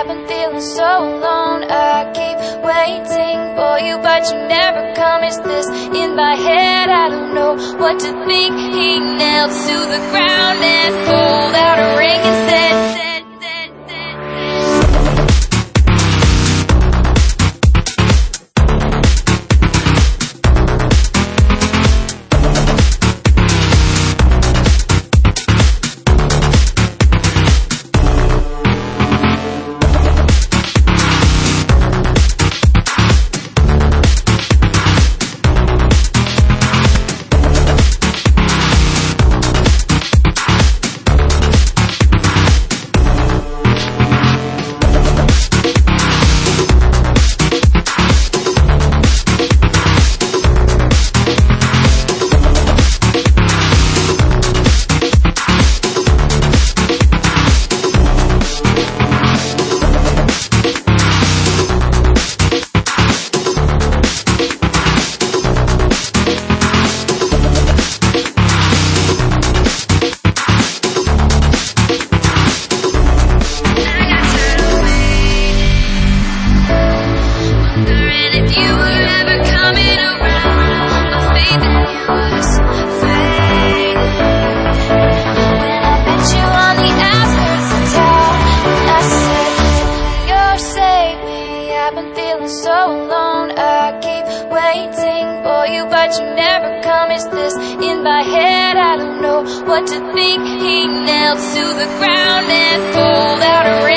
I've been feeling so alone. I keep waiting for you, but you never come. Is this in my head? I don't know what to think. He knelt to the ground and pulled out a ring and said, so alone. I keep waiting for you, but you never come. Is this in my head? I don't know what to think. He knelt to the ground and pulled out a ring.